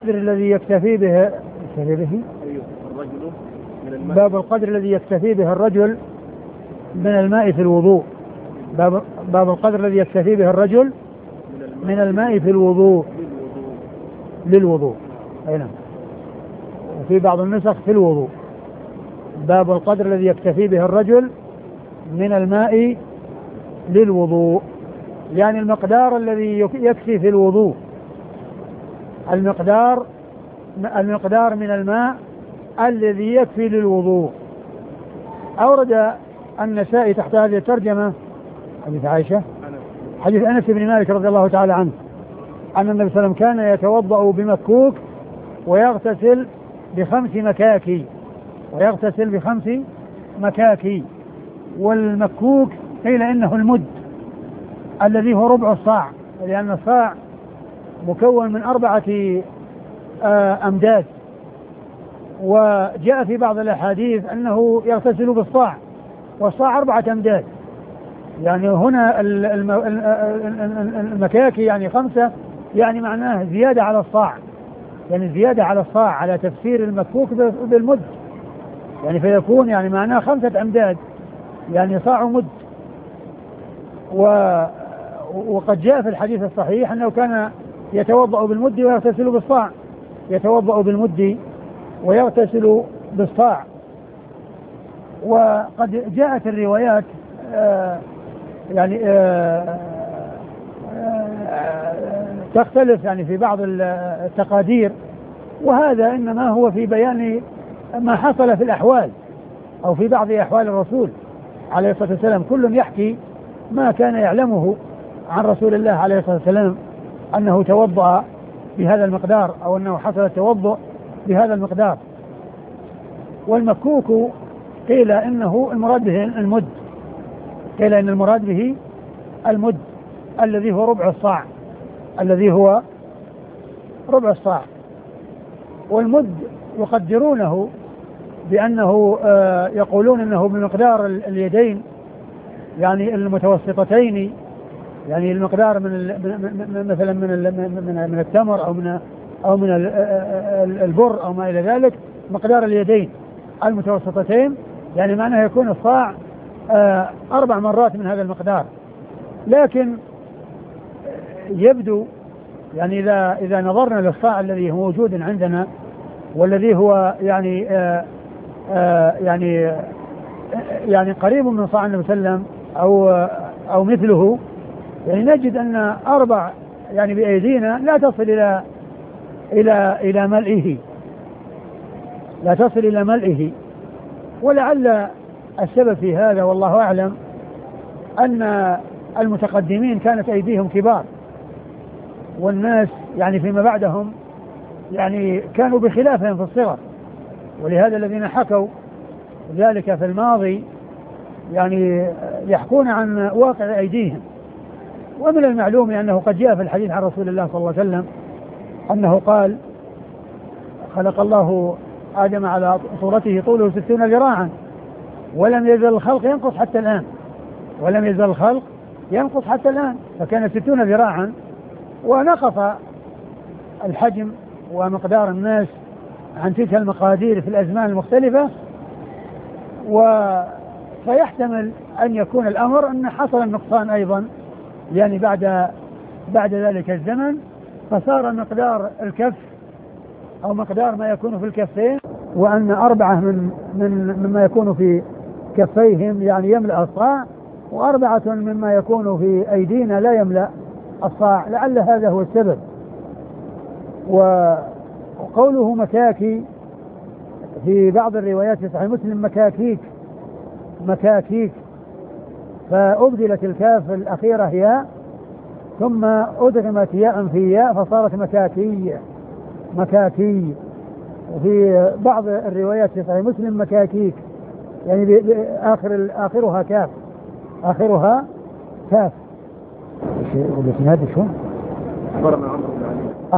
القدر الذي يكتفي به باب القدر الذي يكتفي به الرجل من الماء في الوضوء. باب القدر الذي يكتفي به الرجل من الماء في الوضوء للوضوء. أي نعم. وفي بعض النسخ في الوضوء. باب القدر الذي يكتفي به الرجل من الماء للوضوء، يعني المقدار الذي يكفي في الوضوء، المقدار من الماء الذي يكفي للوضوء. أورد النسائي تحت هذه الترجمة حديث عائشة، حديث أنس بن مالك رضي الله تعالى عنه أن النبي صلى الله عليه وسلم كان يتوضأ بمكوك ويغتسل بخمس مكاكي. والمكوك قيل إنه المد الذي هو ربع الصاع، لأن الصاع مكون من 4 أمداد، وجاء في بعض الأحاديث أنه يغتسل بالصاع، والصاع 4 أمداد. يعني هنا المكاكي يعني 5، يعني معناه زيادة على الصاع، يعني زيادة على الصاع على تفسير المكوك بالمد، يعني فيكون يعني معناه 5 أمداد، يعني صاع مد. وقد جاء في الحديث الصحيح أنه كان يتوضأ بالمد ويغتسل بالصاع، يتوضأ بالمد ويغتسل بالصاع. وقد جاءت الروايات تختلف يعني في بعض التقادير، وهذا إنما هو في بيان ما حصل في الأحوال أو في بعض أحوال الرسول عليه الصلاة والسلام. كل يحكي ما كان يعلمه عن رسول الله عليه الصلاة والسلام أنه توضأ بهذا المقدار أو أنه حصل التوضؤ بهذا المقدار. والمكوك قيل إنه المراد به المد، قيل إن المراد به المد الذي هو ربع الصاع. والمد يقدرونه بأنه يقولون أنه بمقدار اليدين، يعني المتوسطتين، يعني المقدار مثلا من التمر أو من البر أو ما إلى ذلك، مقدار اليدين المتوسطتين، يعني معناه يكون الصاع 4 مرات من هذا المقدار. لكن يبدو يعني إذا نظرنا للصاع الذي هو موجود عندنا والذي هو يعني قريب من صاع النبي صلى الله عليه وسلم أو مثله، يعني نجد أن 4 يعني بأيدينا لا تصل إلى ملئه، لا تصل إلى ملئه. ولعل السبب في هذا والله أعلم أن المتقدمين كانت أيديهم كبار، والناس يعني فيما بعدهم يعني كانوا بخلافهم في الصغر، ولهذا الذين حكوا ذلك في الماضي يعني يحكون عن واقع أيديهم. ومن المعلوم أنه قد جاء في الحديث عن رسول الله صلى الله عليه وسلم أنه قال: خلق الله آدم على صورته طوله 60 ذراعا ولم يزل الخلق ينقص حتى الآن، فكان 60 ذراعا، ونقص الحجم ومقدار الناس عن تلك المقادير في الأزمان المختلفة. فيحتمل أن يكون الأمر أن حصل النقصان أيضا يعني بعد ذلك الزمن، فصار مقدار الكف أو مقدار ما يكون في الكفين، وأن 4 مما يكون في كفيهم يعني يملأ الصاع، و4 مما يكون في أيدينا لا يملأ الصاع. لعل هذا هو السبب. وقوله مكاكي في بعض الروايات في صحيح مسلم مكاكيك، فأبدلت الكاف الأخيرة ياء ثم أدغمت ياء في ياء فصارت مكاكي. وفي بعض الروايات في صحيح مسلم مكاكيك، يعني آخرها كاف. والإسناد شو؟ أخبرنا عمرو